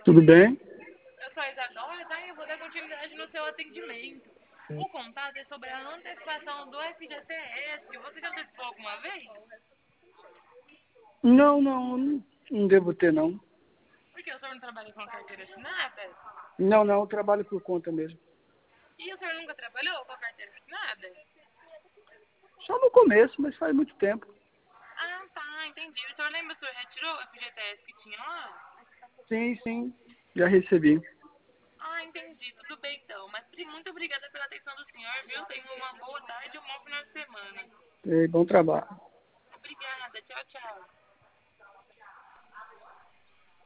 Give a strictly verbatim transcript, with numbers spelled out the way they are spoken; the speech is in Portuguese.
Tudo bem? Eu sou a Isadora, tá? E eu vou dar continuidade no seu atendimento. O contato é sobre a antecipação do F G T S. Você já antecipou alguma vez? Não, não, não devo ter, não. Porque o senhor não trabalha com a carteira assinada? Não, não, eu trabalho por conta mesmo. E o senhor nunca trabalhou com a carteira assinada? Só no começo, mas faz muito tempo. Ah, tá, entendi. O senhor lembra se o senhor retirou o F G T S que tinha lá? Sim, sim, já recebi. Ah, entendi. Tudo bem, então. Mas muito obrigada pela atenção do senhor, viu? Tenha uma boa tarde e um bom final de semana. E bom trabalho. Obrigada. Tchau, tchau.